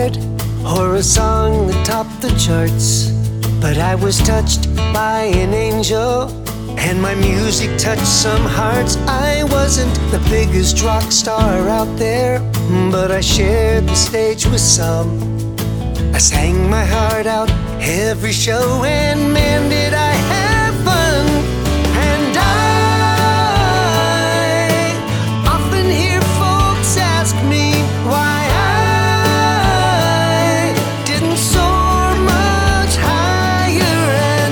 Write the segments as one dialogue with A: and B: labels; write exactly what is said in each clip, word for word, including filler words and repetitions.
A: record or a song that topped the charts, but I was touched by an angel, and my music touched some hearts. I wasn't the biggest rock star out there, but I shared the stage with some. I sang my heart out every show, and man, did I have fun. And I often hear folks ask me why I didn't soar much higher, and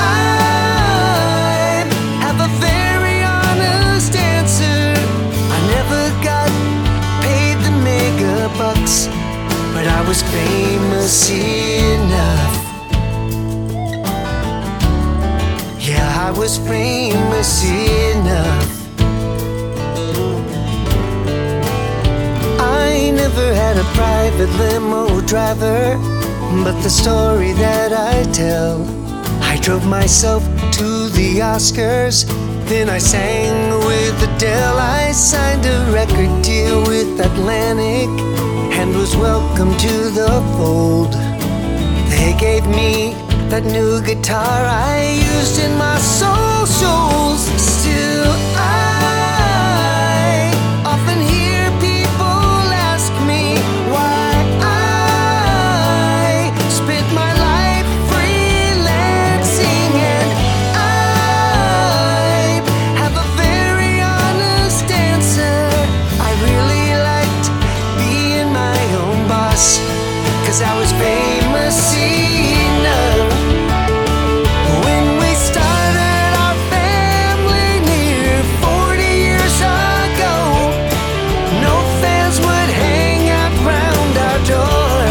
A: I have a very honest answer. I never got paid the mega bucks, but I was famous enough. Yeah, I was famous enough. I never had a private limo driver, but the story that I tell, I drove myself to the Oscars, then I sang with Adele. I signed a record deal with Atlantic and was welcome to the fold. They gave me that new guitar I used in my socials. Still, I often hear people ask me why I spent my life freelancing, and I have a very honest answer. I really liked being my own boss, 'cause I was famous enough. When we started our family near forty years ago, no fans would hang out round our door,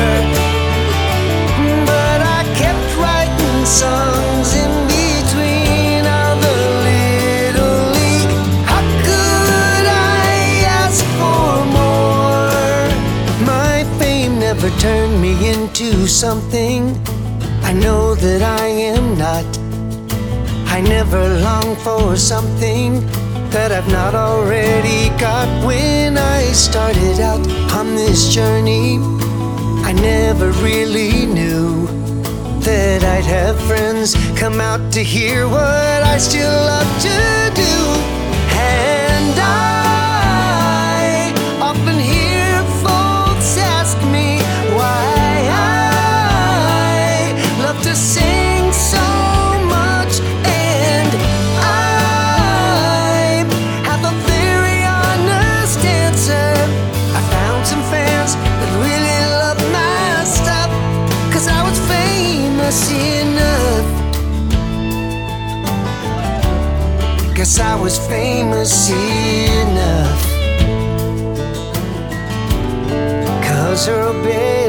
A: but I kept writing songs in between all the little league. How could I ask for more? My fame never turned me into something I know that I am not. I never long for something that I've not already got. When I started out on this journey, I never really knew that I'd have friends come out to hear what I still love to do. And I often hear folks ask me why I love to sing so much, and I have a very honest answer. I found some fans that really love my stuff, 'cause I was famous enough. Guess I was famous enough, 'cause Earl Bailey